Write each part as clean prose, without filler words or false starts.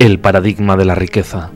el paradigma de la riqueza.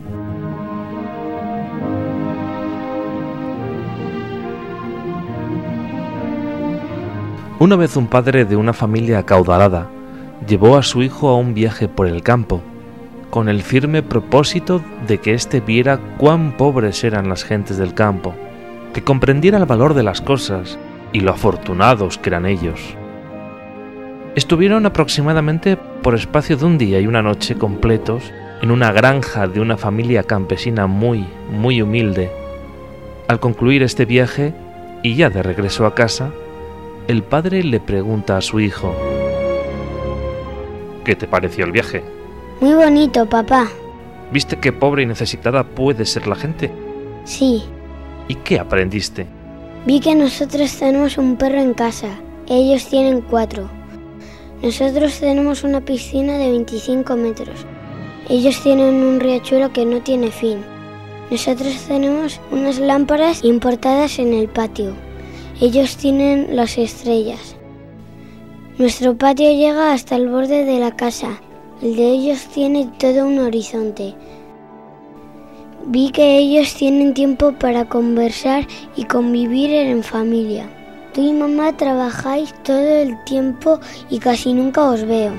Una vez un padre de una familia acaudalada llevó a su hijo a un viaje por el campo, con el firme propósito de que éste viera cuán pobres eran las gentes del campo, que comprendiera el valor de las cosas y lo afortunados que eran ellos. Estuvieron aproximadamente por espacio de un día y una noche completos en una granja de una familia campesina muy humilde. Al concluir este viaje, y ya de regreso a casa, el padre le pregunta a su hijo: ¿qué te pareció el viaje? Muy bonito, papá. ¿Viste qué pobre y necesitada puede ser la gente? Sí. ¿Y qué aprendiste? Vi que nosotros tenemos un perro en casa. Ellos tienen 4. Nosotros tenemos una piscina de 25 metros. Ellos tienen un riachuelo que no tiene fin. Nosotros tenemos unas lámparas importadas en el patio. Ellos tienen las estrellas. Nuestro patio llega hasta el borde de la casa. El de ellos tiene todo un horizonte. Vi que ellos tienen tiempo para conversar y convivir en familia. Tú y mamá trabajáis todo el tiempo y casi nunca os veo.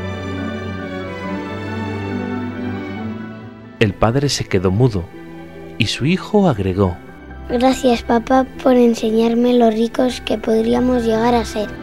El padre se quedó mudo y su hijo agregó: Gracias, papá, por enseñarme lo ricos que podríamos llegar a ser.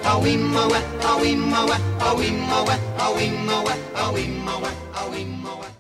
Awimmawa.